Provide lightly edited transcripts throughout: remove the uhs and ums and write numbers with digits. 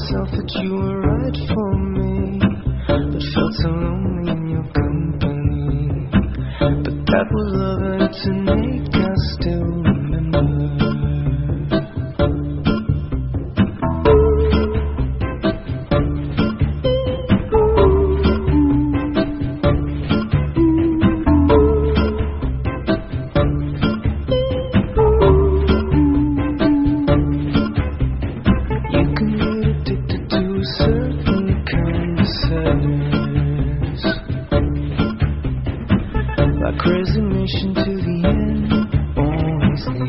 myself that you were right for me, but felt so lonely in your company. But that was love and it's innate, I still remember. Like resignation to the end, always the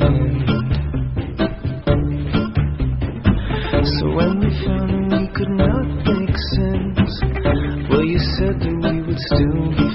end. So when we found that we could not make sense, well, you said that we would still be